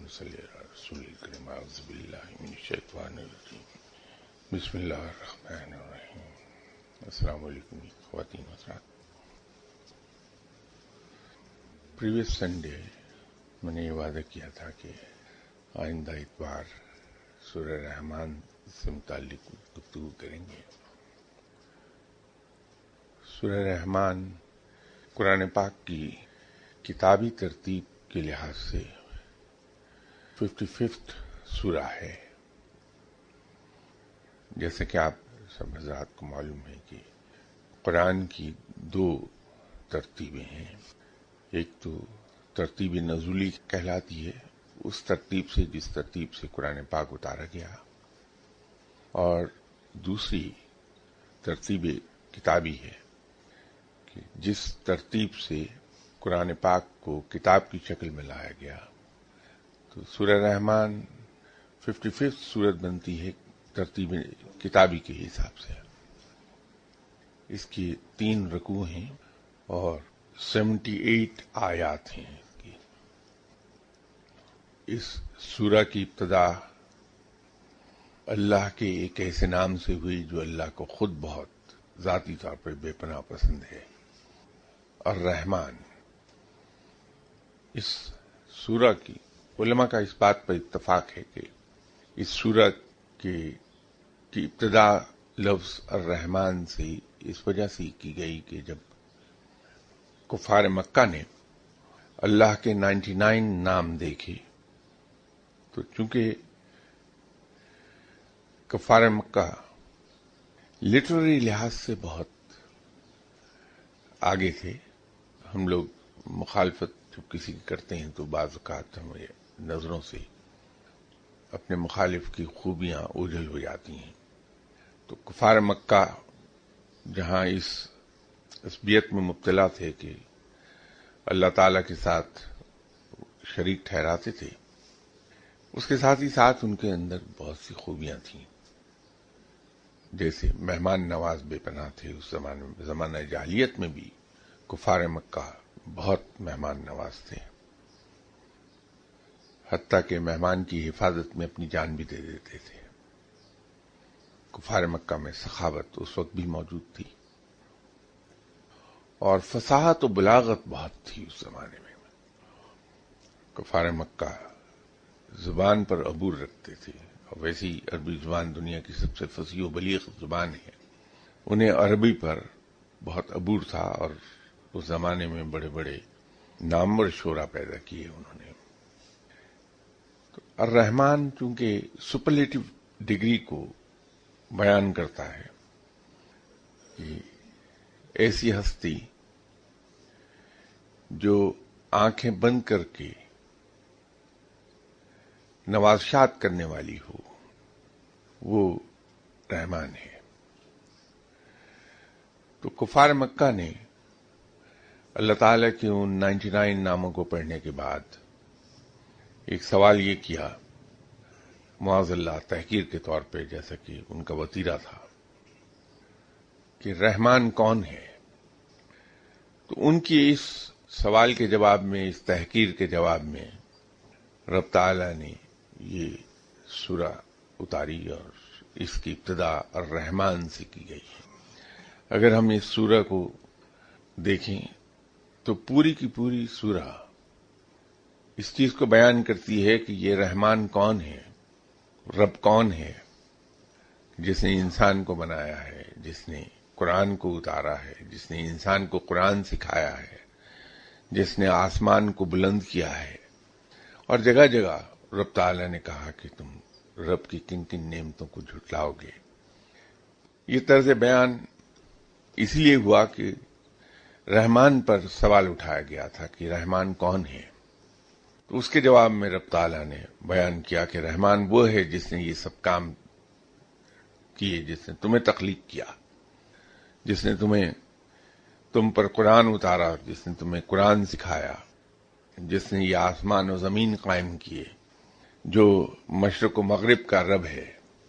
صلی علی رسول الکریم اعوذ باللہ من الشیطان الرجیم بسم اللہ الرحمن الرحیم. السلام علیکم خواتین و حضرات. پریویس سنڈے میں نے یہ وعدہ کیا تھا کہ آئندہ اتوار سورہ رحمان سے متعلق گفتگو کریں گے. سورہ رحمان قرآن پاک کی کتابی ترتیب کے لحاظ سے 55 سورہ ہے. جیسے کہ آپ سب حضرات کو معلوم ہے کہ قرآن کی 2 ترتیبیں ہیں. ایک تو ترتیب نزولی کہلاتی ہے، اس ترتیب سے جس ترتیب سے قرآن پاک اتارا گیا، اور دوسری ترتیب کتابی ہے کہ جس ترتیب سے قرآن پاک کو کتاب کی شکل میں لایا گیا. تو سورہ رحمان 55 سورت بنتی ہے ترتیب کتابی کے حساب سے. اس کی 3 رکوع ہیں اور 78 آیات ہیں. اس سورہ کی ابتدا اللہ کے ایک ایسے نام سے ہوئی جو اللہ کو خود بہت ذاتی طور پر بے پناہ پسند ہے، الرحمن. اس سورہ کی علماء کا اس بات پر اتفاق ہے کہ اس سورہ کی ابتدا لفظ الرحمن سے اس وجہ سے کی گئی کہ جب کفار مکہ نے اللہ کے 99 نام دیکھے تو چونکہ کفار مکہ لٹریری لحاظ سے بہت آگے تھے. ہم لوگ مخالفت جب کسی کی کرتے ہیں تو بعض اوقات ہمیں نظروں سے اپنے مخالف کی خوبیاں اوجھل ہو جاتی ہیں. تو کفار مکہ جہاں اس عصبیت میں مبتلا تھے کہ اللہ تعالی کے ساتھ شریک ٹھہراتے تھے، اس کے ساتھ ہی ساتھ ان کے اندر بہت سی خوبیاں تھیں. جیسے مہمان نواز بے پناہ تھے. اس زمانہ جاہلیت میں بھی کفار مکہ بہت مہمان نواز تھے، حتیٰ کہ مہمان کی حفاظت میں اپنی جان بھی دے دیتے تھے. کفار مکہ میں سخاوت اس وقت بھی موجود تھی، اور فصاحت و بلاغت بہت تھی اس زمانے میں. کفار مکہ زبان پر عبور رکھتے تھے، اور ویسی عربی زبان دنیا کی سب سے فصیح و بلیغ زبان ہے. انہیں عربی پر بہت عبور تھا، اور اس زمانے میں بڑے بڑے نامور شعراء پیدا کیے انہوں نے. الرحمن چونکہ سپرلیٹو ڈگری کو بیان کرتا ہے کہ ایسی ہستی جو آنکھیں بند کر کے نوازشات کرنے والی ہو، وہ رحمان ہے. تو کفار مکہ نے اللہ تعالی کے ان 99 ناموں کو پڑھنے کے بعد ایک سوال یہ کیا، معاذ اللہ تحقیر کے طور پہ، جیسا کہ ان کا وتیرہ تھا، کہ رحمان کون ہے. تو ان کی اس سوال کے جواب میں، اس تحقیر کے جواب میں، رب تعالی نے یہ سورہ اتاری، اور اس کی ابتدا الرحمن سے کی گئی ہے. اگر ہم اس سورہ کو دیکھیں تو پوری کی پوری سورہ اس چیز کو بیان کرتی ہے کہ یہ رحمان کون ہے، رب کون ہے، جس نے انسان کو بنایا ہے، جس نے قرآن کو اتارا ہے، جس نے انسان کو قرآن سکھایا ہے، جس نے آسمان کو بلند کیا ہے. اور جگہ جگہ رب تعالی نے کہا کہ تم رب کی کن کن نعمتوں کو جھٹلاؤ گے. یہ طرز بیان اس لیے ہوا کہ رحمان پر سوال اٹھایا گیا تھا کہ رحمان کون ہے. تو اس کے جواب میں رب تعالی نے بیان کیا کہ رحمان وہ ہے جس نے یہ سب کام کیے، جس نے تمہیں تخلیق کیا، جس نے تم پر قرآن اتارا، جس نے تمہیں قرآن سکھایا، جس نے یہ آسمان و زمین قائم کیے، جو مشرق و مغرب کا رب ہے.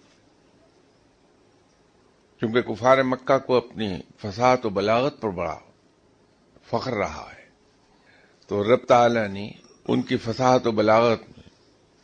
چونکہ کفار مکہ کو اپنی فصاحت و بلاغت پر بڑا فخر رہا ہے، تو رب تعالی نے ان کی فصاحت و بلاغت میں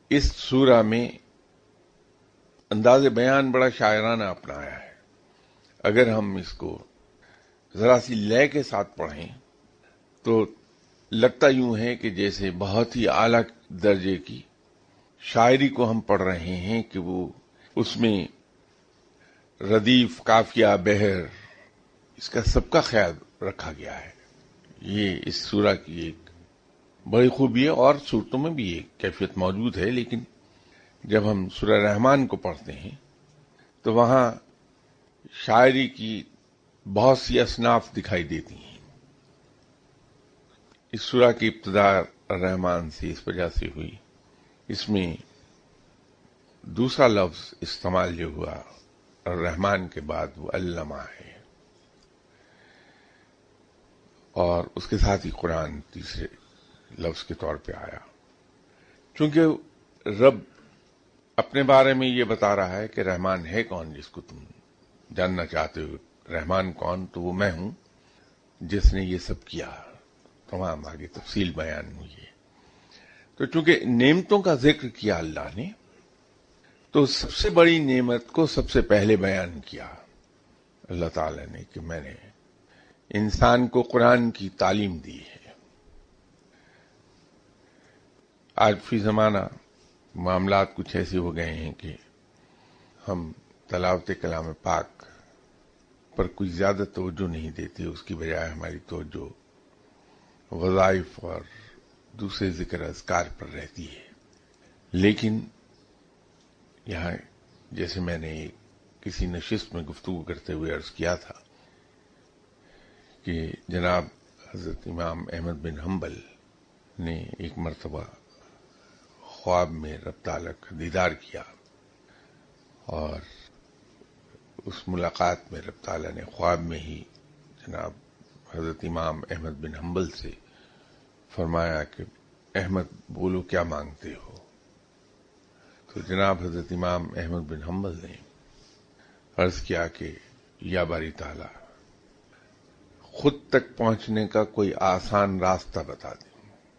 اس سورہ میں انداز بیان بڑا شاعرانہ اپنایا ہے. اگر ہم اس کو ذرا سی لے کے ساتھ پڑھیں تو لگتا یوں ہے کہ جیسے بہت ہی اعلیٰ درجے کی شاعری کو ہم پڑھ رہے ہیں کہ وہ اس میں ردیف، قافیہ، بحر، اس کا سب کا خیال رکھا گیا ہے. یہ اس سورہ کی ایک بڑی خوبی ہے، اور صورتوں میں بھی ایک کیفیت موجود ہے، لیکن جب ہم سورہ رحمان کو پڑھتے ہیں تو وہاں شاعری کی بہت سی اصناف دکھائی دیتی ہیں. اس سورہ کی ابتدا الرحمن سے اس وجہ سے ہوئی، اس میں دوسرا لفظ استعمال جو ہوا الرحمن کے بعد وہ علامہ ہے، اور اس کے ساتھ ہی قرآن تیسرے لفظ کے طور پہ آیا. چونکہ رب اپنے بارے میں یہ بتا رہا ہے کہ رحمان ہے کون جس کو تم جاننا چاہتے ہو، رحمان کون، تو وہ میں ہوں جس نے یہ سب کیا. تمام آگے تفصیل بیان ہوئی ہے. تو چونکہ نعمتوں کا ذکر کیا اللہ نے، تو سب سے بڑی نعمت کو سب سے پہلے بیان کیا اللہ تعالی نے کہ میں نے انسان کو قرآن کی تعلیم دی ہے. آج فی زمانہ معاملات کچھ ایسے ہو گئے ہیں کہ ہم تلاوت کلام پاک پر کوئی زیادہ توجہ نہیں دیتے، اس کی بجائے ہماری توجہ وظائف اور دوسرے ذکر اذکار پر رہتی ہے. لیکن یہاں جیسے میں نے کسی نشست میں گفتگو کرتے ہوئے عرض کیا تھا کہ جناب حضرت امام احمد بن حنبل نے ایک مرتبہ خواب میں رب تعالیٰ کا دیدار کیا، اور اس ملاقات میں رب تعالیٰ نے خواب میں ہی جناب حضرت امام احمد بن حنبل سے فرمایا کہ احمد بولو کیا مانگتے ہو. تو جناب حضرت امام احمد بن حنبل نے عرض کیا کہ یا باری تعالیٰ خود تک پہنچنے کا کوئی آسان راستہ بتا دیں،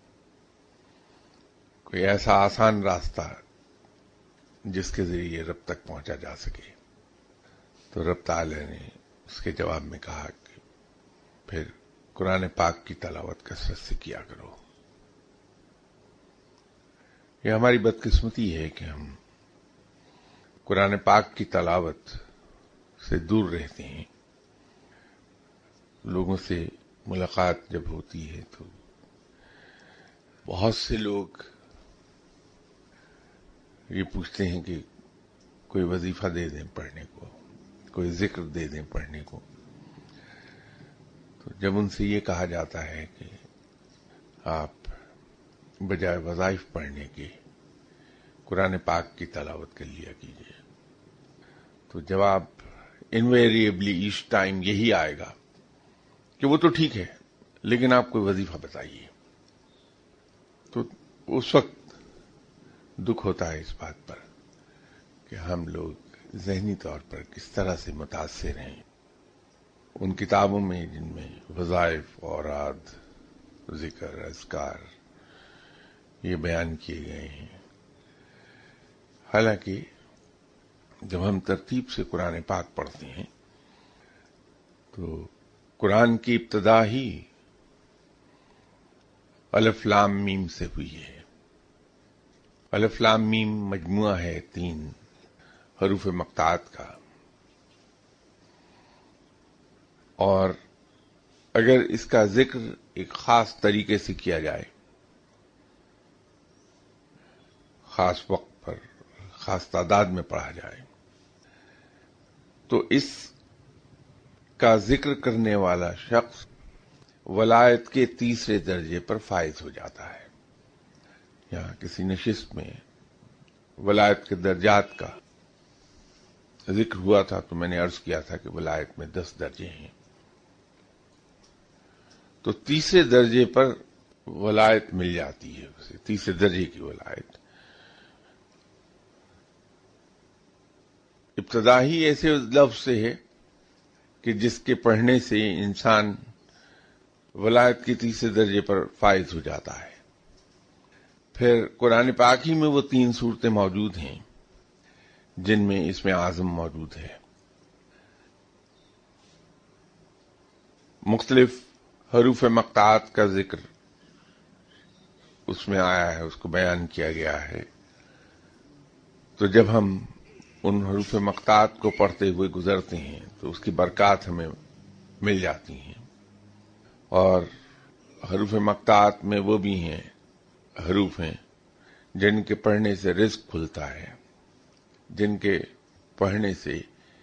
کوئی ایسا آسان راستہ جس کے ذریعے رب تک پہنچا جا سکے. تو رب تعالی نے اس کے جواب میں کہا کہ پھر قرآن پاک کی تلاوت کثرت سے کیا کرو. یہ ہماری بدقسمتی ہے کہ ہم قرآن پاک کی تلاوت سے دور رہتے ہیں. لوگوں سے ملاقات جب ہوتی ہے تو بہت سے لوگ یہ پوچھتے ہیں کہ کوئی وظیفہ دے دیں پڑھنے کو، کوئی ذکر دے دیں پڑھنے کو. تو جب ان سے یہ کہا جاتا ہے کہ آپ بجائے وظائف پڑھنے کے قرآن پاک کی تلاوت کر لیا کیجیے، تو جواب انویریبلی ایچ ٹائم یہی آئے گا کہ وہ تو ٹھیک ہے لیکن آپ کوئی وظیفہ بتائیے. تو اس وقت دکھ ہوتا ہے اس بات پر کہ ہم لوگ ذہنی طور پر کس طرح سے متاثر ہیں ان کتابوں میں جن میں وظائف، اوراد، ذکر، اذکار یہ بیان کیے گئے ہیں. حالانکہ جب ہم ترتیب سے قرآن پاک پڑھتے ہیں تو قرآن کی ابتدا ہی الف لام میم سے ہوئی ہے. الف لام میم مجموعہ ہے 3 حروف مقطعات کا، اور اگر اس کا ذکر ایک خاص طریقے سے کیا جائے، خاص وقت پر خاص تعداد میں پڑھا جائے، تو اس کا ذکر کرنے والا شخص ولایت کے تیسرے درجے پر فائز ہو جاتا ہے. یہاں کسی نشست میں ولایت کے درجات کا ذکر ہوا تھا تو میں نے عرض کیا تھا کہ ولایت میں 10 درجے ہیں. تو تیسرے درجے پر ولایت مل جاتی ہے اسے، تیسرے درجے کی ولایت. ابتدا ہی ایسے لفظ سے ہے کہ جس کے پڑھنے سے انسان ولایت کے تیسرے درجے پر فائز ہو جاتا ہے. پھر قرآن پاک ہی میں وہ 3 صورتیں موجود ہیں جن میں اسم اعظم موجود ہے. مختلف حروف مقطعات کا ذکر اس میں آیا ہے، اس کو بیان کیا گیا ہے. تو جب ہم ان حروف مقطعات کو پڑھتے ہوئے گزرتے ہیں تو اس کی برکات ہمیں مل جاتی ہیں. اور حروف مقطعات میں وہ بھی ہیں، حروف ہیں جن کے پڑھنے سے رزق کھلتا ہے، جن کے پڑھنے سے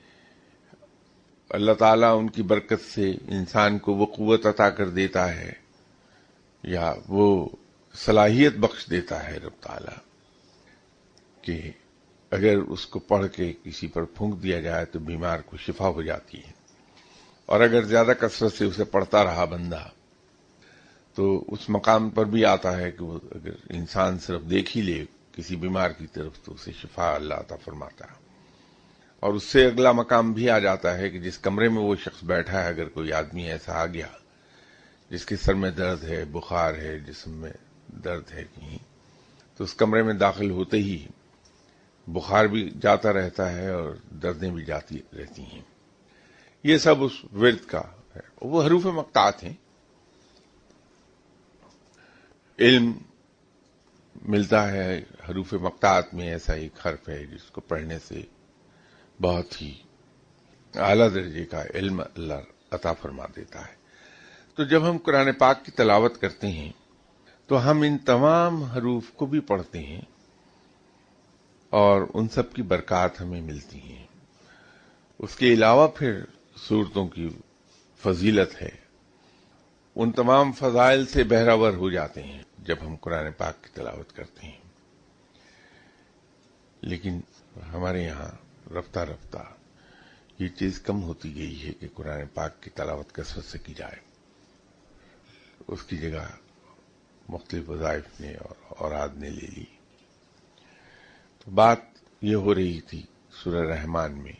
اللہ تعالیٰ ان کی برکت سے انسان کو وہ قوت عطا کر دیتا ہے یا وہ صلاحیت بخش دیتا ہے رب تعالیٰ کہ اگر اس کو پڑھ کے کسی پر پھونک دیا جائے تو بیمار کو شفا ہو جاتی ہے. اور اگر زیادہ کثرت سے اسے پڑھتا رہا بندہ تو اس مقام پر بھی آتا ہے کہ وہ اگر انسان صرف دیکھ ہی لے کسی بیمار کی طرف تو اسے شفا اللہ عطا فرماتا ہے. اور اس سے اگلا مقام بھی آ جاتا ہے کہ جس کمرے میں وہ شخص بیٹھا ہے، اگر کوئی آدمی ایسا آ گیا جس کے سر میں درد ہے، بخار ہے، جسم میں درد ہے کہیں، تو اس کمرے میں داخل ہوتے ہی بخار بھی جاتا رہتا ہے اور دردیں بھی جاتی رہتی ہیں. یہ سب اس ورد کا ہے. وہ حروف مقطعات ہیں. علم ملتا ہے حروف مقطعات میں. ایسا ایک حرف ہے جس کو پڑھنے سے بہت ہی اعلیٰ درجے کا علم اللہ عطا فرما دیتا ہے. تو جب ہم قرآن پاک کی تلاوت کرتے ہیں تو ہم ان تمام حروف کو بھی پڑھتے ہیں اور ان سب کی برکات ہمیں ملتی ہیں. اس کے علاوہ پھر صورتوں کی فضیلت ہے. ان تمام فضائل سے بہرہور ہو جاتے ہیں جب ہم قرآن پاک کی تلاوت کرتے ہیں. لیکن ہمارے یہاں رفتہ رفتہ یہ چیز کم ہوتی گئی ہے کہ قرآن پاک کی تلاوت کثرت سے کی جائے. اس کی جگہ مختلف وظائف نے اور اوراد نے لے لی. تو بات یہ ہو رہی تھی سورہ رحمان میں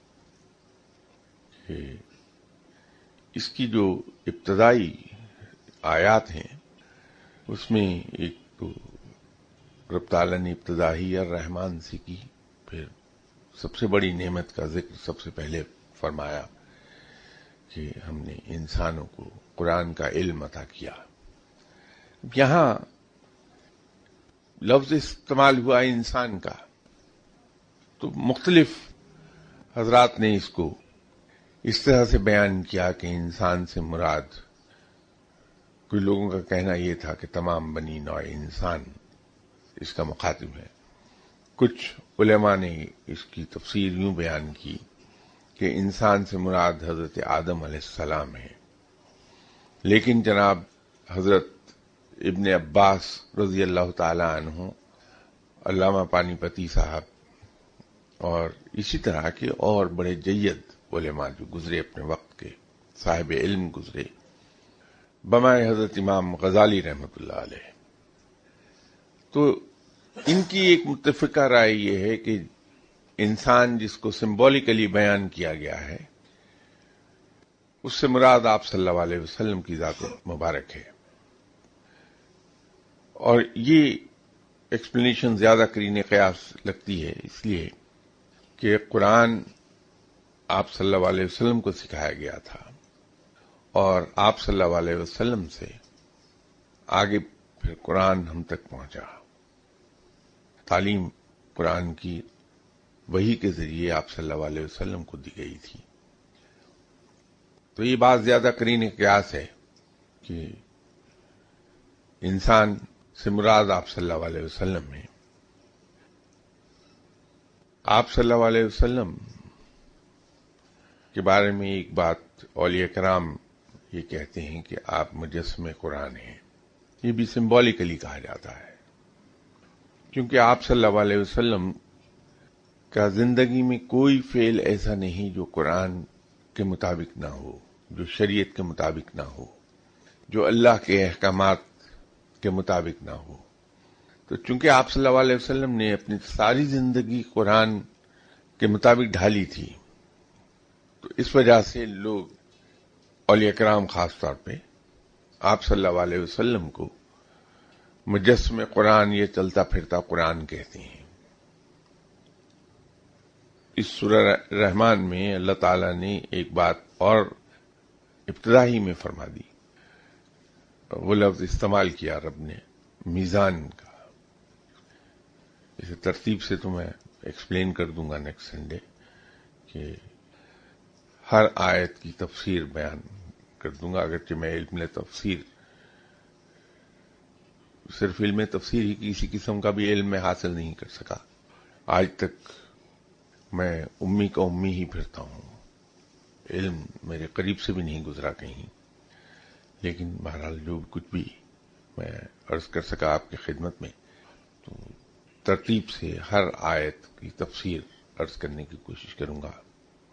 کہ اس کی جو ابتدائی آیات ہیں اس میں ایک تو رب تعالیٰ نے ابتدا ہی الرحمن سے کی. پھر سب سے بڑی نعمت کا ذکر سب سے پہلے فرمایا کہ ہم نے انسانوں کو قرآن کا علم عطا کیا. یہاں لفظ استعمال ہوا انسان کا، تو مختلف حضرات نے اس کو اس طرح سے بیان کیا کہ انسان سے مراد، کچھ لوگوں کا کہنا یہ تھا کہ تمام بنی نوع انسان اس کا مخاطب ہے. کچھ علماء نے اس کی تفسیر یوں بیان کی کہ انسان سے مراد حضرت آدم علیہ السلام ہے. لیکن جناب حضرت ابن عباس رضی اللہ تعالی عنہ، علامہ پانی پتی صاحب اور اسی طرح کے اور بڑے جید علماء جو گزرے اپنے وقت کے صاحب علم گزرے، بمائے حضرت امام غزالی رحمۃ اللہ علیہ، تو ان کی ایک متفقہ رائے یہ ہے کہ انسان جس کو سمبولیکلی بیان کیا گیا ہے اس سے مراد آپ صلی اللہ علیہ وسلم کی ذات مبارک ہے. اور یہ ایکسپلینیشن زیادہ قرین قیاس لگتی ہے، اس لیے کہ قرآن آپ صلی اللہ علیہ وسلم کو سکھایا گیا تھا اور آپ صلی اللہ علیہ وسلم سے آگے پھر قرآن ہم تک پہنچا. تعلیم قرآن کی وحی کے ذریعے آپ صلی اللہ علیہ وسلم کو دی گئی تھی. تو یہ بات زیادہ قرین قیاس ہے کہ انسان سے مراد آپ صلی اللہ علیہ وسلم ہے. آپ صلی اللہ علیہ وسلم کے بارے میں ایک بات اولیاء کرام یہ کہتے ہیں کہ آپ مجسم قرآن ہیں. یہ بھی سمبولیکلی کہا جاتا ہے کیونکہ آپ صلی اللہ علیہ وسلم کا زندگی میں کوئی فعل ایسا نہیں جو قرآن کے مطابق نہ ہو، جو شریعت کے مطابق نہ ہو، جو اللہ کے احکامات کے مطابق نہ ہو. تو چونکہ آپ صلی اللہ علیہ وسلم نے اپنی ساری زندگی قرآن کے مطابق ڈھالی تھی، تو اس وجہ سے لوگ اولیاء کرام خاص طور پہ آپ صلی اللہ علیہ وسلم کو مجسم قرآن یہ چلتا پھرتا قرآن کہتے ہیں۔ اس سورہ رحمان میں اللہ تعالیٰ نے ایک بات اور ابتدا ہی میں فرما دی، وہ لفظ استعمال کیا رب نے، میزان کا۔ اسے ترتیب سے تو میں ایکسپلین کر دوں گا نیکسٹ سنڈے کہ ہر آیت کی تفسیر بیان کر دوں گا، اگرچہ میں علم تفسیر، صرف علم تفسیر ہی کسی قسم کا بھی علم میں حاصل نہیں کر سکا آج تک۔ میں امی کا امی ہی پھرتا ہوں، علم میرے قریب سے بھی نہیں گزرا کہیں، لیکن بہرحال جو کچھ بھی میں عرض کر سکا آپ کی خدمت میں، تو ترتیب سے ہر آیت کی تفسیر عرض کرنے کی کوشش کروں گا۔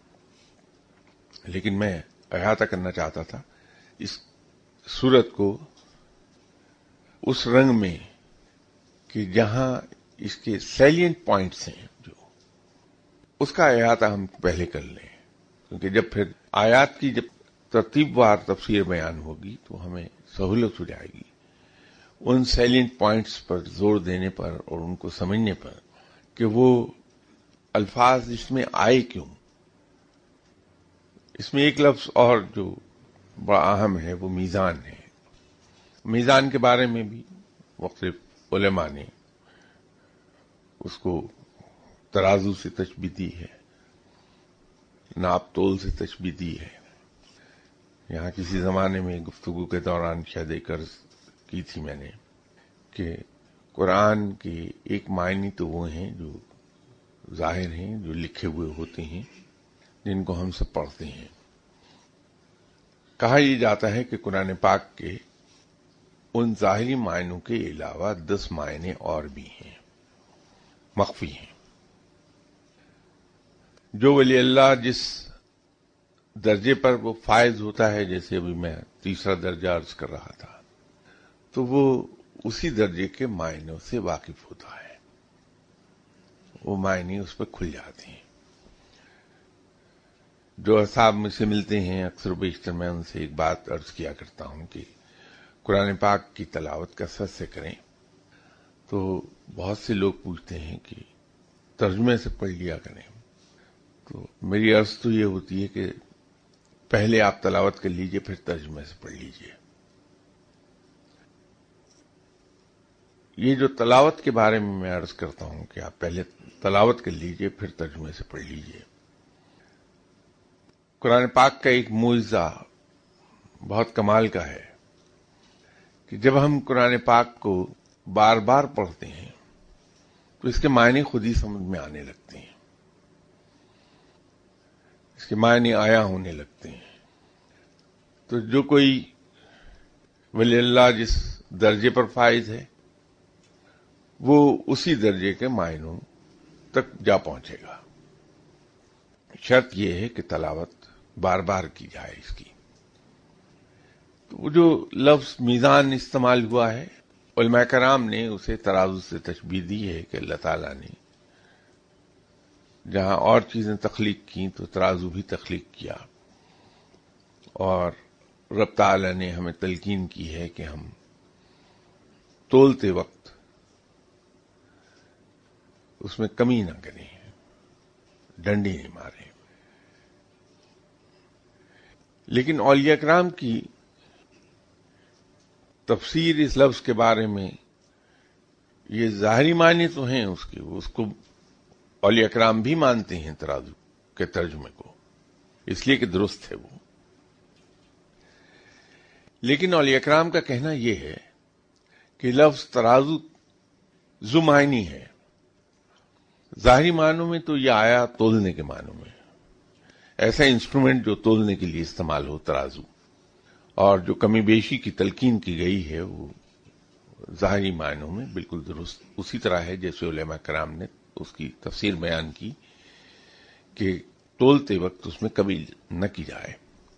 لیکن میں احاطہ کرنا چاہتا تھا اس سورت کو اس رنگ میں کہ جہاں اس کے سیلینٹ پوائنٹس ہیں، جو اس کا احاطہ ہم پہلے کر لیں، کیونکہ جب پھر آیات کی جب ترتیب وار تفسیر بیان ہوگی تو ہمیں سہولت ہو جائے گی ان سیلینٹ پوائنٹس پر زور دینے پر اور ان کو سمجھنے پر کہ وہ الفاظ اس میں آئے کیوں۔ اس میں ایک لفظ اور جو بڑا اہم ہے وہ میزان ہے۔ میزان کے بارے میں بھی مختلف علماء نے اس کو ترازو سے تشبیہ دی ہے، ناپ تول سے تشبیہ دی ہے۔ یہاں کسی زمانے میں گفتگو کے دوران شاید ایک عرض کی تھی میں نے کہ قرآن کے ایک معنی تو وہ ہیں جو ظاہر ہیں، جو لکھے ہوئے ہوتے ہیں، جن کو ہم سب پڑھتے ہیں۔ کہا یہ جاتا ہے کہ قرآن پاک کے ان ظاہری معنوں کے علاوہ 10 معنی اور بھی ہیں، مخفی ہیں، جو ولی اللہ جس درجے پر وہ فائز ہوتا ہے، جیسے ابھی میں تیسرا درجہ عرض کر رہا تھا، تو وہ اسی درجے کے معنوں سے واقف ہوتا ہے، وہ معنی اس پہ کھل جاتے ہیں۔ جو اصحاب مجھ سے ملتے ہیں اکثر و بیشتر میں ان سے ایک بات عرض کیا کرتا ہوں کہ قرآن پاک کی تلاوت کثرت سے کریں، تو بہت سے لوگ پوچھتے ہیں کہ ترجمے سے پڑھ لیا کریں، تو میری عرض تو یہ ہوتی ہے کہ پہلے آپ تلاوت کر لیجئے، پھر ترجمے سے پڑھ لیجئے۔ یہ جو تلاوت کے بارے میں میں عرض کرتا ہوں کہ آپ پہلے تلاوت کر لیجئے، پھر ترجمے سے پڑھ لیجئے۔ قرآن پاک کا ایک معجزہ بہت کمال کا ہے کہ جب ہم قرآن پاک کو بار بار پڑھتے ہیں تو اس کے معنی خود ہی سمجھ میں آنے لگتے ہیں، اس کے معنی آیا ہونے لگتے ہیں۔ تو جو کوئی ولی اللہ جس درجے پر فائز ہے وہ اسی درجے کے معنوں تک جا پہنچے گا۔ شرط یہ ہے کہ تلاوت بار بار کی جائے اس کی۔ تو وہ جو لفظ میزان استعمال ہوا ہے، علماء کرام نے اسے ترازو سے تشبیہ دی ہے کہ اللہ تعالیٰ نے جہاں اور چیزیں تخلیق کی تو ترازو بھی تخلیق کیا، اور رب تعالیٰ نے ہمیں تلقین کی ہے کہ ہم تولتے وقت اس میں کمی نہ کریں، ڈنڈی نہیں ماریں۔ لیکن اولیاء کرام کی تفسیر اس لفظ کے بارے میں، یہ ظاہری معنی تو ہیں اس کو اولیاء کرام بھی مانتے ہیں ترازو کے ترجمے کو، اس لیے کہ درست ہے وہ۔ لیکن اولیاء کرام کا کہنا یہ ہے کہ لفظ ترازو ذو معنی ہے۔ ظاہری معنوں میں تو یہ آیا تولنے کے معنوں میں، ایسا انسٹرومنٹ جو تولنے کے لیے استعمال ہو، ترازو، اور جو کمی بیشی کی تلقین کی گئی ہے وہ ظاہری معنوں میں بالکل درست اسی طرح ہے جیسے علماء کرام نے اس کی تفسیر بیان کی کہ تولتے وقت اس میں کمی نہ کی جائے۔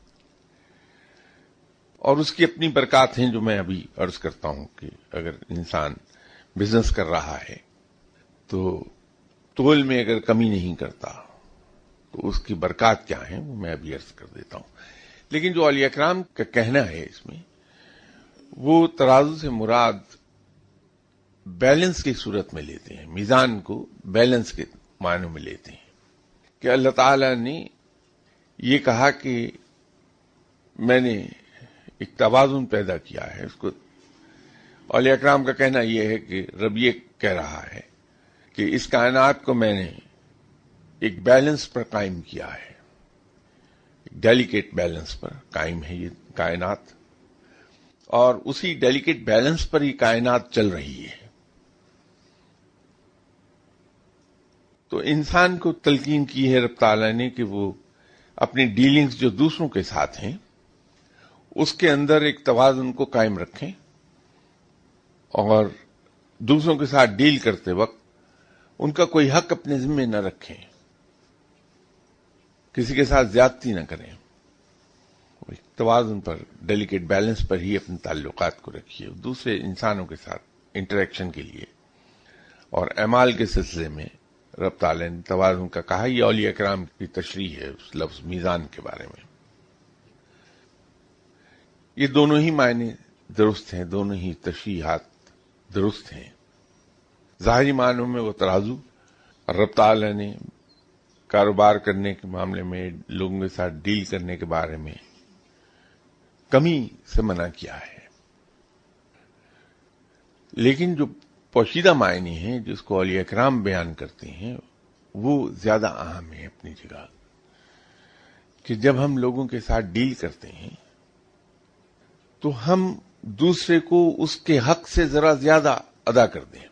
اور اس کی اپنی برکات ہیں جو میں ابھی عرض کرتا ہوں کہ اگر انسان بزنس کر رہا ہے تو تول میں اگر کمی نہیں کرتا تو اس کی برکات کیا ہیں وہ میں ابھی عرض کر دیتا ہوں۔ لیکن جو اولیاء کرام کا کہنا ہے اس میں، وہ ترازو سے مراد بیلنس کی صورت میں لیتے ہیں، میزان کو بیلنس کے معنوں میں لیتے ہیں کہ اللہ تعالی نے یہ کہا کہ میں نے ایک توازن پیدا کیا ہے. اس کو اولیاء اکرام کا کہنا یہ ہے کہ رب یہ کہہ رہا ہے کہ اس کائنات کو میں نے ایک بیلنس پر قائم کیا ہے، ڈیلیکیٹ بیلنس پر قائم ہے یہ کائنات، اور اسی ڈیلیکیٹ بیلنس پر یہ کائنات چل رہی ہے. تو انسان کو تلقین کی ہے رب تعالیٰ نے کہ وہ اپنی ڈیلنگز جو دوسروں کے ساتھ ہیں اس کے اندر ایک توازن کو قائم رکھیں، اور دوسروں کے ساتھ ڈیل کرتے وقت ان کا کوئی حق اپنے ذمہ نہ رکھیں، کسی کے ساتھ زیادتی نہ کریں، توازن پر، ڈیلیکیٹ بیلنس پر ہی اپنے تعلقات کو رکھیے دوسرے انسانوں کے ساتھ انٹریکشن کے لیے. اور اعمال کے سلسلے میں رب تعالی نے توازن کا کہا. یہ اولیاء کرام کی تشریح ہے اس لفظ میزان کے بارے میں. یہ دونوں ہی معنی درست ہیں، دونوں ہی تشریحات درست ہیں. ظاہری معنوں میں وہ ترازو، اور رب تعالی نے کاروبار کرنے کے معاملے میں، لوگوں کے ساتھ ڈیل کرنے کے بارے میں کمی سے منع کیا ہے. لیکن جو پوشیدہ معنی ہیں جس کو اولیاء کرام بیان کرتے ہیں وہ زیادہ اہم ہے اپنی جگہ، کہ جب ہم لوگوں کے ساتھ ڈیل کرتے ہیں تو ہم دوسرے کو اس کے حق سے ذرا زیادہ ادا کر دیں.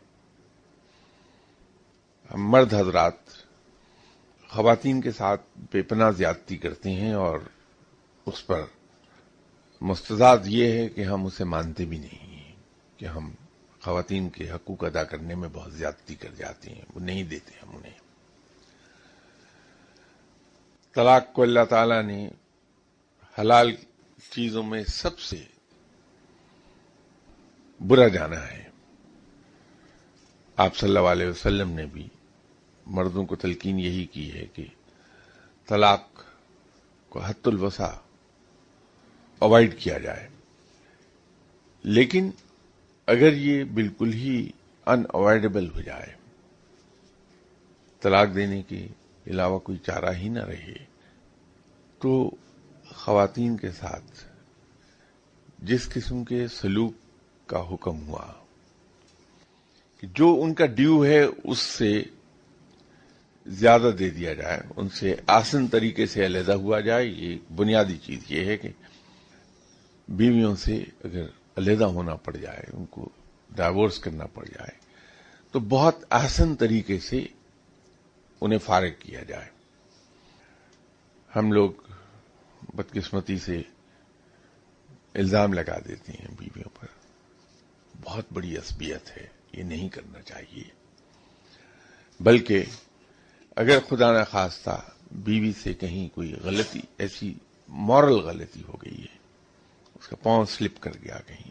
ہم مرد حضرات خواتین کے ساتھ بے پناہ زیادتی کرتے ہیں، اور اس پر مستزاد یہ ہے کہ ہم اسے مانتے بھی نہیں ہیں کہ ہم خواتین کے حقوق ادا کرنے میں بہت زیادتی کر جاتے ہیں، وہ نہیں دیتے ہم انہیں. طلاق کو اللہ تعالی نے حلال چیزوں میں سب سے برا جانا ہے. آپ صلی اللہ علیہ وسلم نے بھی مردوں کو تلقین یہی کی ہے کہ طلاق کو حد الوسع اوائڈ کیا جائے. لیکن اگر یہ بالکل ہی ان اوائڈیبل ہو جائے، طلاق دینے کے علاوہ کوئی چارہ ہی نہ رہے، تو خواتین کے ساتھ جس قسم کے سلوک کا حکم ہوا کہ جو ان کا ڈیو ہے اس سے زیادہ دے دیا جائے، ان سے آسن طریقے سے علیحدہ ہوا جائے. یہ بنیادی چیز یہ ہے کہ بیویوں سے اگر علیحدہ ہونا پڑ جائے، ان کو ڈائیورس کرنا پڑ جائے، تو بہت آسن طریقے سے انہیں فارغ کیا جائے. ہم لوگ بدقسمتی سے الزام لگا دیتے ہیں بیویوں پر، بہت بڑی عصبیت ہے، یہ نہیں کرنا چاہیے. بلکہ اگر خدا نخواستہ بیوی سے کہیں کوئی غلطی، ایسی مورل غلطی ہو گئی ہے، اس کا پاؤں سلپ کر گیا کہیں،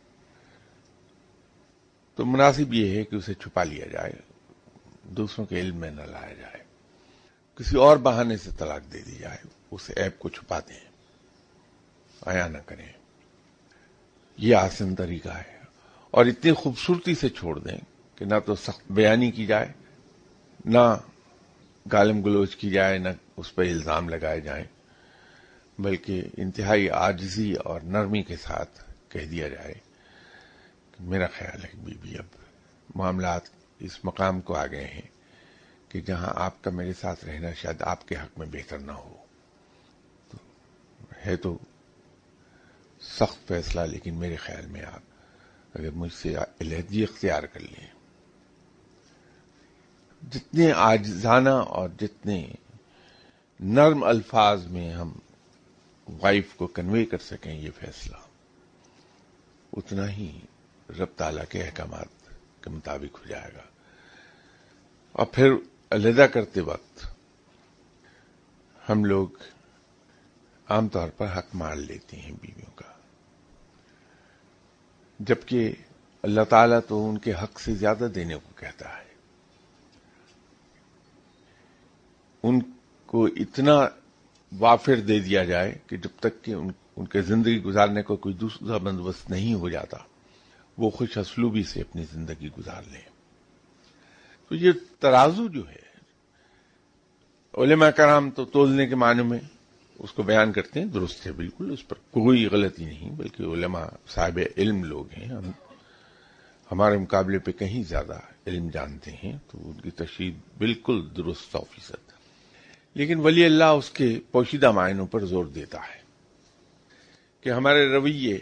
تو مناسب یہ ہے کہ اسے چھپا لیا جائے، دوسروں کے علم میں نہ لایا جائے، کسی اور بہانے سے طلاق دے دی جائے، اس عیب کو چھپا دیں، عیاں نہ کریں. یہ آسان طریقہ ہے. اور اتنی خوبصورتی سے چھوڑ دیں کہ نہ تو سخت بیانی کی جائے، نہ گالم گلوچ کی جائے، نہ اس پر الزام لگائے جائیں، بلکہ انتہائی عاجزی اور نرمی کے ساتھ کہہ دیا جائے کہ میرا خیال ہے کہ بیوی اب معاملات اس مقام کو آ گئے ہیں کہ جہاں آپ کا میرے ساتھ رہنا شاید آپ کے حق میں بہتر نہ ہو. تو ہے تو سخت فیصلہ، لیکن میرے خیال میں آپ اگر مجھ سے علیحدگی اختیار کر لیں، جتنے عاجزانہ اور جتنے نرم الفاظ میں ہم وائف کو کنوے کر سکیں یہ فیصلہ، اتنا ہی رب تعالیٰ کے احکامات کے مطابق ہو جائے گا. اور پھر علیحدہ کرتے وقت ہم لوگ عام طور پر حق مان لیتے ہیں بیویوں کا، جبکہ اللہ تعالیٰ تو ان کے حق سے زیادہ دینے کو کہتا ہے. ان کو اتنا وافر دے دیا جائے کہ جب تک کہ ان کے زندگی گزارنے کو کوئی دوسرا بندوبست نہیں ہو جاتا، وہ خوش اسلوبی سے اپنی زندگی گزار لیں۔ تو یہ ترازو جو ہے، علماء کرام تو تولنے کے معنی میں اس کو بیان کرتے ہیں، درست ہے بالکل، اس پر کوئی غلطی نہیں، بلکہ علماء صاحب علم لوگ ہیں، ہم ہمارے مقابلے پہ کہیں زیادہ علم جانتے ہیں، تو ان کی تشریح بالکل درست 100%۔ لیکن ولی اللہ اس کے پوشیدہ معنوں پر زور دیتا ہے کہ ہمارے رویے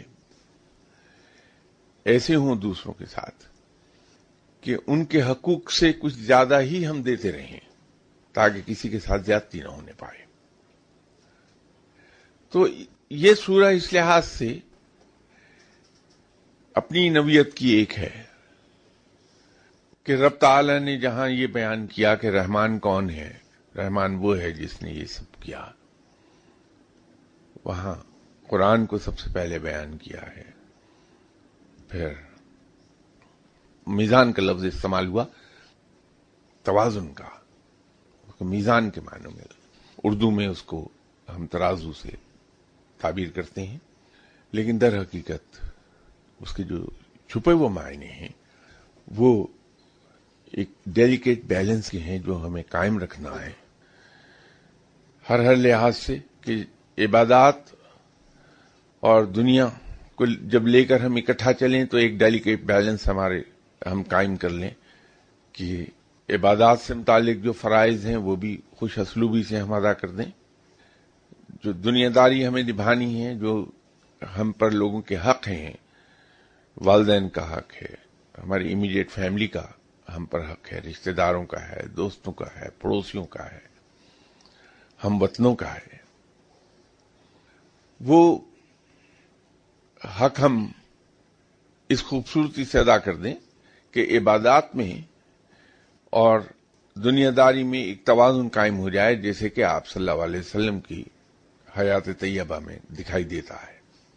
ایسے ہوں دوسروں کے ساتھ کہ ان کے حقوق سے کچھ زیادہ ہی ہم دیتے رہیں تاکہ کسی کے ساتھ زیادتی نہ ہونے پائے۔ تو یہ سورہ اس لحاظ سے اپنی نوعیت کی ایک ہے کہ رب تعالی نے جہاں یہ بیان کیا کہ رحمان کون ہے، رحمان وہ ہے جس نے یہ سب کیا، وہاں قرآن کو سب سے پہلے بیان کیا ہے۔ پھر میزان کا لفظ استعمال ہوا، توازن کا، اس کو میزان کے معنوں میں، اردو میں اس کو ہم ترازو سے تعبیر کرتے ہیں، لیکن در حقیقت اس کے جو چھپے ہوئے معنی ہیں وہ ایک ڈیلیکیٹ بیلنس کے ہیں جو ہمیں قائم رکھنا ہے ہر لحاظ سے، کہ عبادات اور دنیا کو جب لے کر ہم اکٹھا چلیں تو ایک ڈیلیکیٹ بیلنس ہم قائم کر لیں کہ عبادات سے متعلق جو فرائض ہیں وہ بھی خوش اسلوبی سے ہم ادا کر دیں، جو دنیا داری ہمیں نبھانی ہے، جو ہم پر لوگوں کے حق ہیں، والدین کا حق ہے، ہماری امیڈیٹ فیملی کا ہم پر حق ہے، رشتہ داروں کا ہے، دوستوں کا ہے، پڑوسیوں کا ہے، ہم وطنوں کا ہے، وہ حق ہم اس خوبصورتی سے ادا کر دیں کہ عبادات میں اور دنیا داری میں ایک توازن قائم ہو جائے، جیسے کہ آپ صلی اللہ علیہ وسلم کی حیات طیبہ میں دکھائی دیتا ہے۔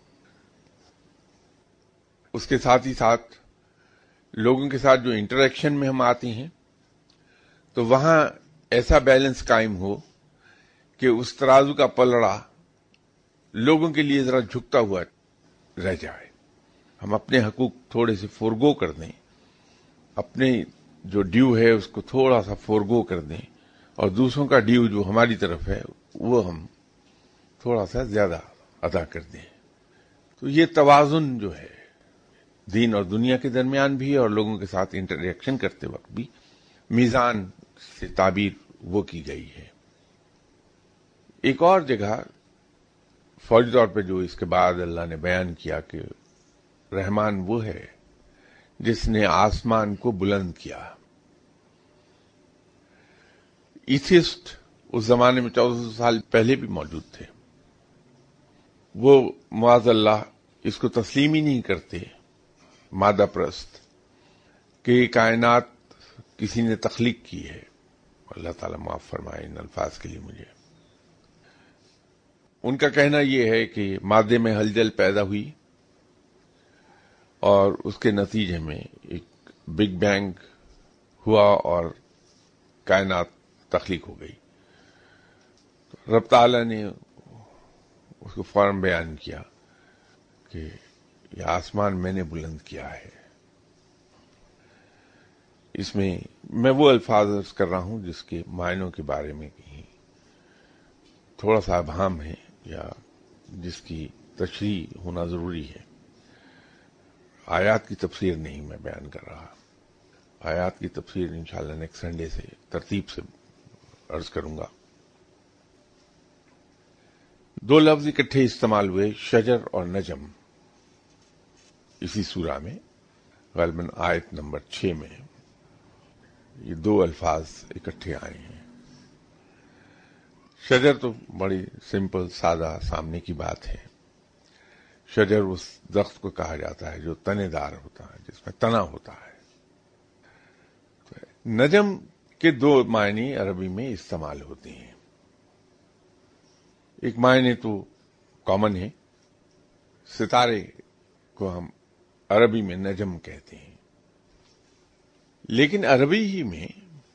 اس کے ساتھ ہی ساتھ لوگوں کے ساتھ جو انٹریکشن میں ہم آتے ہیں تو وہاں ایسا بیلنس قائم ہو کہ اس ترازو کا پلڑا لوگوں کے لیے ذرا جھکتا ہوا رہ جائے، ہم اپنے حقوق تھوڑے سے فورگو کر دیں، اپنے جو ڈیو ہے اس کو تھوڑا سا فورگو کر دیں، اور دوسروں کا ڈیو جو ہماری طرف ہے وہ ہم تھوڑا سا زیادہ ادا کر دیں۔ تو یہ توازن جو ہے دین اور دنیا کے درمیان بھی اور لوگوں کے ساتھ انٹریکشن کرتے وقت بھی، میزان سے تعبیر وہ کی گئی ہے۔ ایک اور جگہ فوری طور پہ جو اس کے بعد اللہ نے بیان کیا کہ رحمان وہ ہے جس نے آسمان کو بلند کیا۔ ایتھسٹ اس زمانے میں 1400 سال پہلے بھی موجود تھے، وہ معاذ اللہ اس کو تسلیم ہی نہیں کرتے، مادہ پرست، کہ یہ کائنات کسی نے تخلیق کی ہے۔ اللہ تعالیٰ معاف فرمائے ان الفاظ کے لیے مجھے۔ ان کا کہنا یہ ہے کہ مادے میں ہلچل پیدا ہوئی اور اس کے نتیجے میں ایک بگ بینگ ہوا اور کائنات تخلیق ہو گئی۔ رب تعالیٰ نے اس کو فوراً بیان کیا کہ یہ آسمان میں نے بلند کیا ہے۔ اس میں وہ الفاظ عرض کر رہا ہوں جس کے معنوں کے بارے میں کہیں تھوڑا سا ابہام ہے یا جس کی تشریح ہونا ضروری ہے۔ آیات کی تفسیر نہیں میں بیان کر رہا، آیات کی تفسیر انشاءاللہ نیکسٹ سنڈے سے ترتیب سے عرض کروں گا۔ دو لفظ اکٹھے استعمال ہوئے، شجر اور نجم، اسی سورہ میں غالباً آیت نمبر 6 میں یہ دو الفاظ اکٹھے آئے ہیں۔ شجر تو بڑی سمپل سادہ سامنے کی بات ہے، شجر اس درخت کو کہا جاتا ہے جو تنے دار ہوتا ہے، جس میں تنا ہوتا ہے۔ نجم کے دو معنی عربی میں استعمال ہوتے ہیں، ایک معنی تو کامن ہے، ستارے کو ہم عربی میں نجم کہتے ہیں، لیکن عربی ہی میں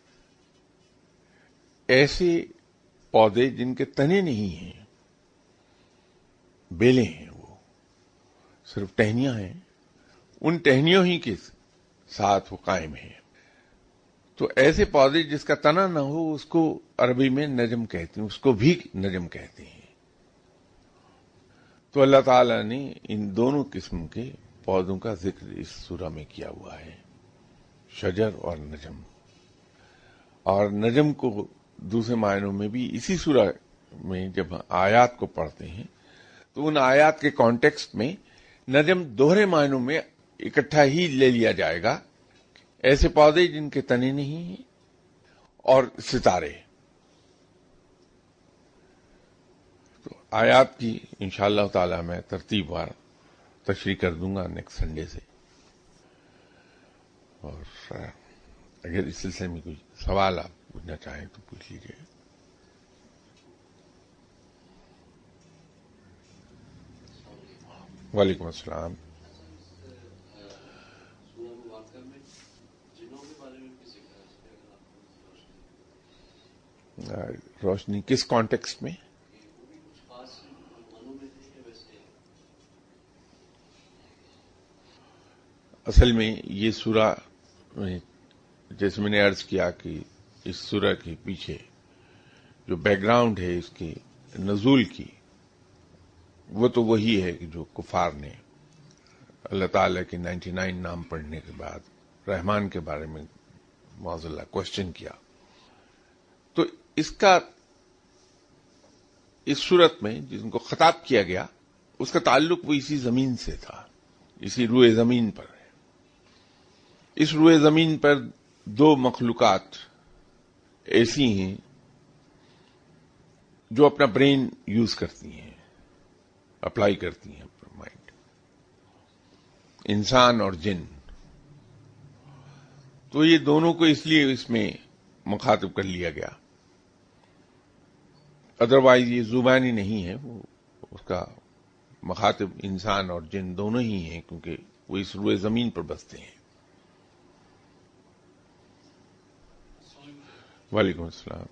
ایسے پودے جن کے تنے نہیں ہیں، بیلیں ہیں، وہ صرف ٹہنیاں ہیں، ان टहनियों ही के साथ वो कायम है। तो ऐसे पौधे जिसका तना न हो उसको अरबी में नजम कहते हैं, उसको भी नजम कहते हैं। तो अल्लाह ताला ने इन दोनों किस्म के पौधों का जिक्र इस सूरा में किया हुआ है, शजर और नजम। और नजम को दूसरे मायनों में भी इसी सूरा में जब आयात को पढ़ते हैं तो उन आयात के कॉन्टेक्स्ट में नजम दोहरे मायनों में इकट्ठा ही ले लिया जाएगा, ऐसे पौधे जिनके तने नहीं हैं और सितारे। तो आयात की इंशाअल्लाह ताला मैं तरतीबवार तशरीह कर दूंगा नेक्स्ट संडे से। और अगर इस सिलसिले में कोई सवाल आप पूछना चाहें तो पूछ लीजिए। वालेकुम अस्सलाम। रोशनी किस कॉन्टेक्स्ट में? असल में ये सूरा, जैसे मैंने अर्ज किया कि इस सूरा के पीछे जो बैकग्राउंड है इसकी नजूल की, वो तो वही है कि जो कुफार ने अल्लाह ताला के 99 नाम पढ़ने के बाद रहमान के बारे में मौज़ल्ला क्वेश्चन किया। तो इसका इस सूरत में जिनको खिताब किया गया उसका ताल्लुक वो इसी जमीन से था, इसी रुए जमीन पर है। इस रुए जमीन पर दो मखलूकात ऐसी हैं जो अपना ब्रेन यूज करती हैं, अप्लाई करती हैं अपना माइंड, इंसान और जिन। तो ये दोनों को इसलिए इसमें मुखातिब कर लिया गया, अदरवाइज ये जुबानी नहीं है, वो उसका मुखातिब इंसान और जिन दोनों ही हैं, क्योंकि वो इस रुए जमीन पर बसते हैं। वालेकुम अस्सलाम।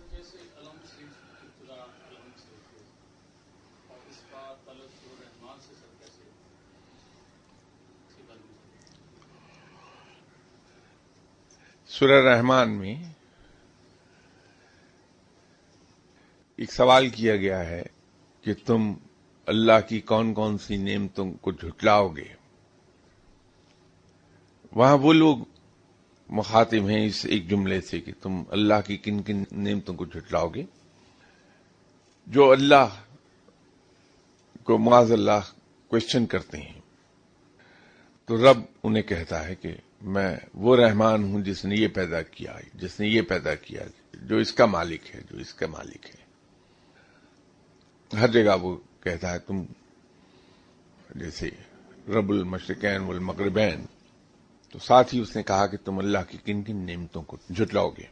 सूरह रहमान में एक सवाल किया गया है कि तुम अल्लाह की कौन कौन सी नेमतों को झुटलाओगे। वहां वो लोग मुखातिब हैं इस एक जुमले से कि तुम अल्लाह की किन किन नेमतों को झुटलाओगे, जो अल्लाह को माज़अल्लाह क्वेश्चन करते हैं। तो रब उन्हें कहता है कि मैं वो रहमान हूं जिसने ये पैदा किया, जिसने ये पैदा किया, जो इसका मालिक है, जो इसका मालिक है। हर जगह वो कहता है तुम, जैसे रब्बुल मशरिकैन वल मगरिबैन, तो साथ ही उसने कहा कि तुम अल्लाह की किन किन नेमतों को झुटलाओगे।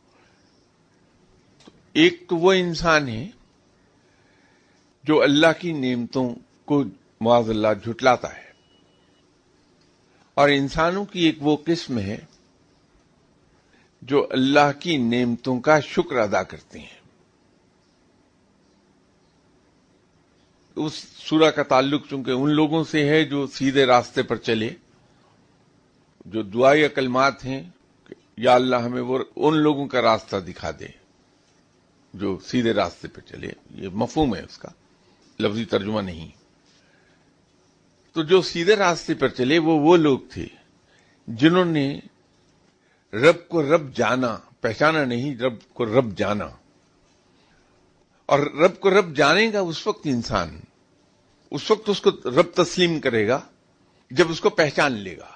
तो एक तो वो इंसान है जो अल्लाह की नेमतों को माज़अल्लाह झुटलाता है, और इंसानों की एक वो किस्म है जो अल्लाह की नेमतों का शुक्र अदा करते हैं। उस सूरा का ताल्लुक चूंकि उन लोगों से है जो सीधे रास्ते पर चले, जो दुआई कलमात हैं, या अल्लाह हमें वो उन लोगों का रास्ता दिखा दे जो सीधे रास्ते पर चले। ये मफहूम है उसका, लफ्जी तर्जुमा नहीं। तो जो सीधे रास्ते पर चले वो लोग थे जिन्होंने रब को रब जाना, पहचाना नहीं, रब को रब जाना। और रब को रब जानेगा उस वक्त इंसान, उस वक्त उसको रब तस्लीम करेगा जब उसको पहचान लेगा।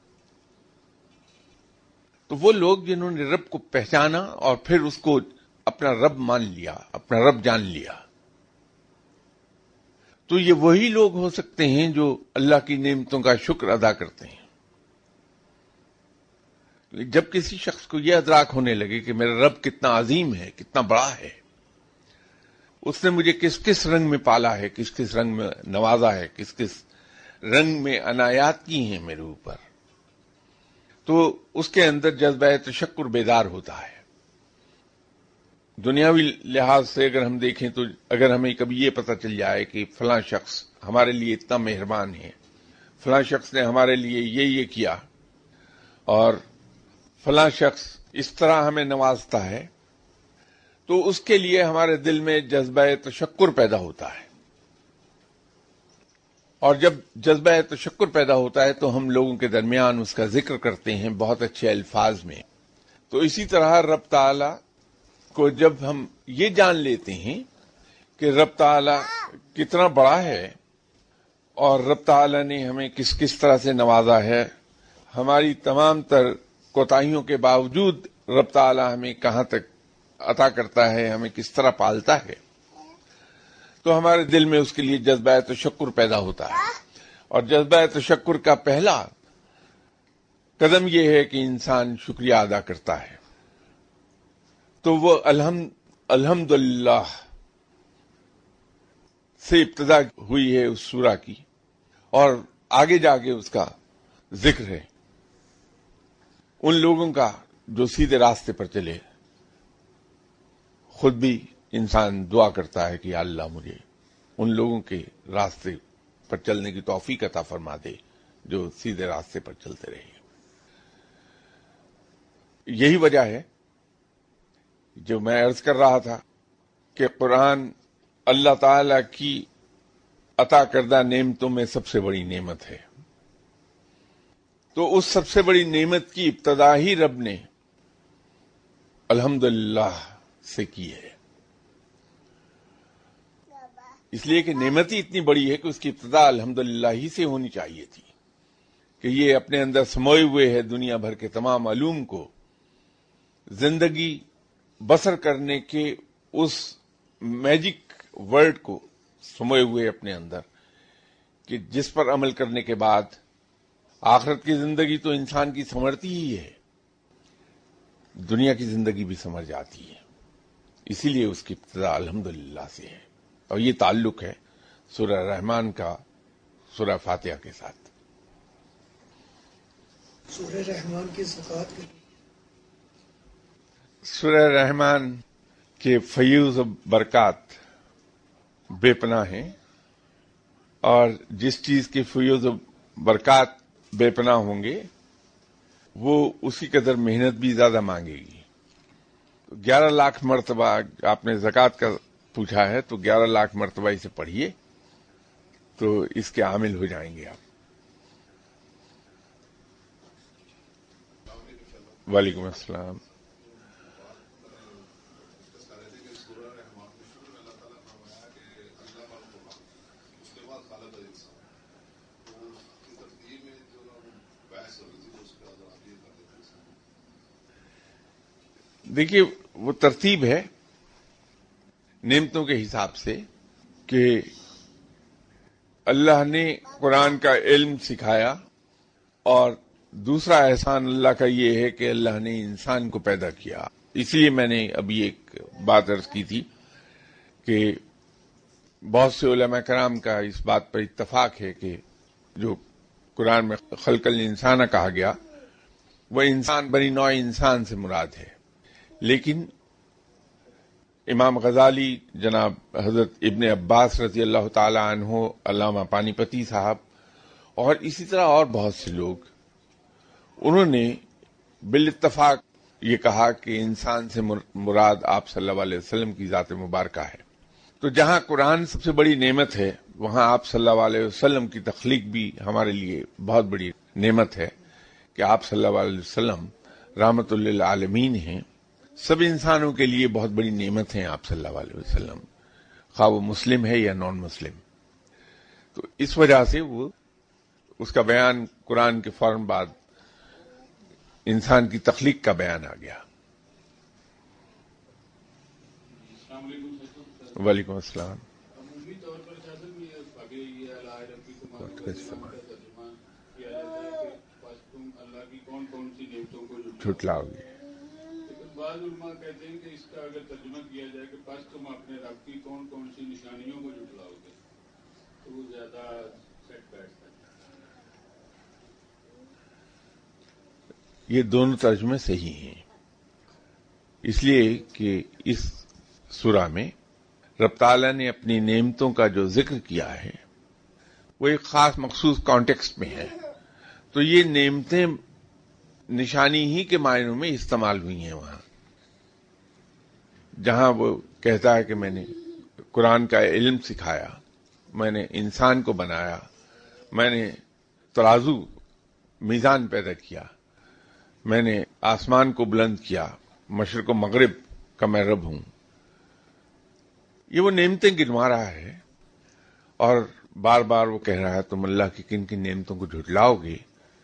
तो वो लोग जिन्होंने रब को पहचाना और फिर उसको अपना रब मान लिया, अपना रब जान लिया, तो ये वही लोग हो सकते हैं जो अल्लाह की नेमतों का शुक्र अदा करते हैं। जब किसी शख्स को यह अदराक होने लगे कि मेरा रब कितना अजीम है, कितना बड़ा है, उसने मुझे किस किस रंग में पाला है, किस किस रंग में नवाजा है, किस किस रंग में अनायात की हैं मेरे ऊपर, तो उसके अंदर जज्बा तशक्कुर बेदार होता है। दुनियावी लिहाज से अगर हम देखें तो अगर हमें कभी ये पता चल जाए कि फलां शख्स हमारे लिए इतना मेहरबान है, فلاں شخص نے ہمارے لیے یہ کیا اور فلاں شخص اس طرح ہمیں نوازتا ہے، تو اس کے لیے ہمارے دل میں جذبہ تشکر پیدا ہوتا ہے، اور جب جذبہ تشکر پیدا ہوتا ہے تو ہم لوگوں کے درمیان اس کا ذکر کرتے ہیں بہت اچھے الفاظ میں۔ تو اسی طرح رب تعالی کو جب ہم یہ جان لیتے ہیں کہ رب تعالی کتنا بڑا ہے اور رب تعالی نے ہمیں کس کس طرح سے نوازا ہے، ہماری تمام تر کوتاہیوں کے باوجود رب تعالی ہمیں کہاں تک عطا کرتا ہے، ہمیں کس طرح پالتا ہے، تو ہمارے دل میں اس کے لیے جذبہ تشکر پیدا ہوتا ہے۔ اور جذبہ تشکر کا پہلا قدم یہ ہے کہ انسان شکریہ ادا کرتا ہے۔ تو وہ الحمدللہ سے ابتدا ہوئی ہے اس سورہ کی، اور آگے جا کے اس کا ذکر ہے ان لوگوں کا جو سیدھے راستے پر چلے۔ خود بھی انسان دعا کرتا ہے کہ یا اللہ مجھے ان لوگوں کے راستے پر چلنے کی توفیق عطا فرما دے جو سیدھے راستے پر چلتے رہے۔ یہی وجہ ہے جو میں عرض کر رہا تھا کہ قرآن اللہ تعالی کی عطا کردہ نعمتوں میں سب سے بڑی نعمت ہے۔ تو اس سب سے بڑی نعمت کی ابتدا ہی رب نے الحمدللہ سے کی ہے، اس لیے کہ نعمت ہی اتنی بڑی ہے کہ اس کی ابتدا الحمدللہ ہی سے ہونی چاہیے تھی، کہ یہ اپنے اندر سموئے ہوئے ہے دنیا بھر کے تمام علوم کو، زندگی بسر کرنے کے اس میجک ورڈ کو سموئے ہوئے اپنے اندر، کہ جس پر عمل کرنے کے بعد آخرت کی زندگی تو انسان کی سنورتی ہی ہے، دنیا کی زندگی بھی سنور جاتی ہے۔ اسی لیے اس کی ابتدا الحمدللہ سے ہے، اور یہ تعلق ہے سورہ رحمان کا سورہ فاتحہ کے ساتھ۔ سورہ رحمان کی زکوٰۃ کے سورہ رحمان کے فیوز و برکات بے پناہ ہیں، اور جس چیز کے فیوز و برکات بے پناہ ہوں گے وہ اسی قدر محنت بھی زیادہ مانگے گی۔ 11 لاکھ مرتبہ آپ نے زکوٰۃ کا پوچھا ہے تو 11 لاکھ مرتبہ اسے پڑھیے تو اس کے عامل ہو جائیں گے آپ۔ وعلیکم السلام۔ دیکھیے وہ ترتیب ہے نعمتوں کے حساب سے کہ اللہ نے قرآن کا علم سکھایا، اور دوسرا احسان اللہ کا یہ ہے کہ اللہ نے انسان کو پیدا کیا۔ اس لیے میں نے ابھی ایک بات عرض کی تھی کہ بہت سے علماء کرام کا اس بات پر اتفاق ہے کہ جو قرآن میں خلق الانسان کہا گیا وہ انسان بنی نوع انسان سے مراد ہے، لیکن امام غزالی، جناب حضرت ابن عباس رضی اللہ تعالی عنہ، علامہ پانی پتی صاحب، اور اسی طرح اور بہت سے لوگ، انہوں نے بالاتفاق یہ کہا کہ انسان سے مراد آپ صلی اللہ علیہ وسلم کی ذات مبارکہ ہے۔ تو جہاں قرآن سب سے بڑی نعمت ہے وہاں آپ صلی اللہ علیہ وسلم کی تخلیق بھی ہمارے لیے بہت بڑی نعمت ہے کہ آپ صلی اللہ علیہ وسلم رحمت للعالمین ہیں۔ سب انسانوں کے لیے بہت بڑی نعمت ہیں آپ صلی اللہ علیہ وسلم، خواہ وہ مسلم ہے یا نان مسلم۔ تو اس وجہ سے وہ اس کا بیان قرآن کے فوراً بعد انسان کی تخلیق کا بیان آ گیا۔ وعلیکم السلام۔ عمومی طور پر اللہ کی کون کون سی نعمتوں کو جھٹلاؤ گے، لیکن بعض علماء کہتے ہیں کہ اس کا اگر ترجمہ کیا جائے کہ بس تم اپنے رب کی کون کون سی نشانیوں کو جھٹلاؤ گے تو وہ زیادہ سیٹ بیٹھتا ہے۔ یہ دونوں ترجمے صحیح ہیں، اس لیے کہ اس سورہ میں رب تعالیٰ نے اپنی نعمتوں کا جو ذکر کیا ہے وہ ایک خاص مخصوص کانٹیکسٹ میں ہے. تو یہ نعمتیں نشانی ہی کے معنوں میں استعمال ہوئی ہیں وہاں. جہاں وہ کہتا ہے کہ میں نے قرآن کا علم سکھایا، میں نے انسان کو بنایا، میں نے ترازو میزان پیدا کیا، میں نے آسمان کو بلند کیا، مشرق و مغرب کا میں رب ہوں. یہ وہ نعمتیں گنوا رہا ہے اور بار بار وہ کہہ رہا ہے تم اللہ کی کن کن نعمتوں کو جھٹلاؤ گے.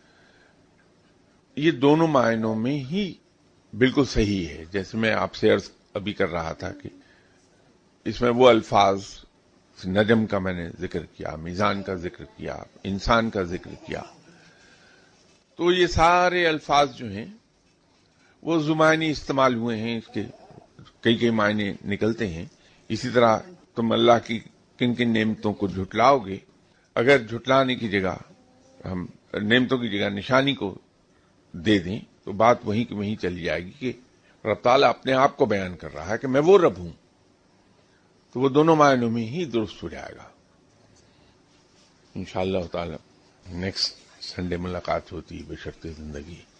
یہ دونوں معنوں میں ہی بالکل صحیح ہے. جیسے میں آپ سے عرض ابھی کر رہا تھا کہ اس میں وہ الفاظ نجم کا میں نے ذکر کیا، میزان کا ذکر کیا، انسان کا ذکر کیا، تو یہ سارے الفاظ جو ہیں وہ زمانی استعمال ہوئے ہیں، اس کے کئی کئی معنی نکلتے ہیں. اسی طرح تم اللہ کی کن کن نعمتوں کو جھٹلاؤ گے، اگر جھٹلانے کی جگہ ہم نعمتوں کی جگہ نشانی کو دے دیں تو بات وہیں کی وہیں چلی جائے گی کہ رب تعالیٰ اپنے آپ کو بیان کر رہا ہے کہ میں وہ رب ہوں. تو وہ دونوں معنوں میں ہی درست ہو جائے گا. انشاءاللہ تعالی نیکسٹ سنڈے ملاقات ہوتی ہے بشرط زندگی.